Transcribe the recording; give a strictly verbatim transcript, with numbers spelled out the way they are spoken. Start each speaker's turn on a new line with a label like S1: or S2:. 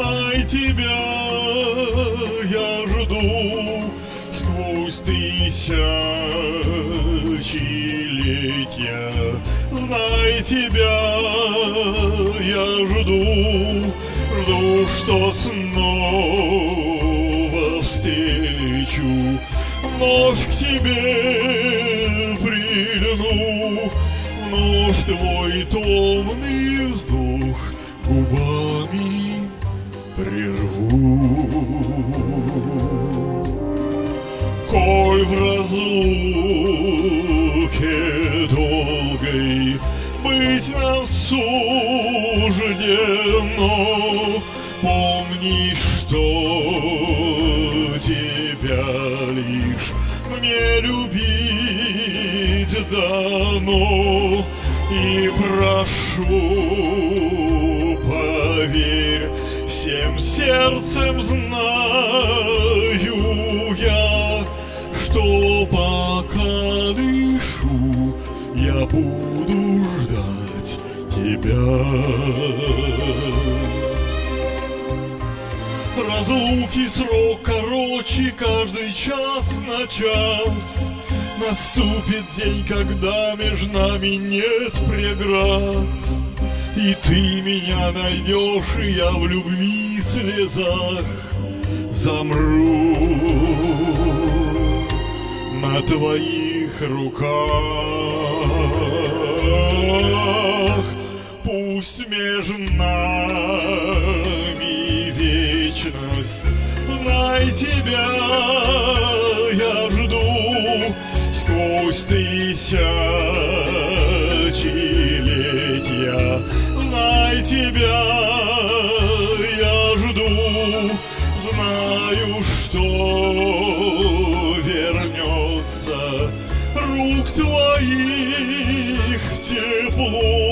S1: знай, тебя я жду сквозь тысячелетия. Знай, тебя я жду, жду, что снова встречу, вновь к тебе прильну, вновь твой томный вздох губами прерву. Коль в разлуке долгой быть нам суждено, помни, что тебя лишь мне любить дано. И прошу, поверь, всем сердцем знаю я, что пока дышу, я буду ждать тебя. Разлуки срок короче, каждый час на час. Наступит день, когда между нами нет преград, и ты меня найдешь, и я в любви слезах замру на твоих руках. Пусть между нами вечность, знай, тебя я жду сквозь тысячелетия. Знай, тебя я жду, знаю, что вернется рук твоих тепло.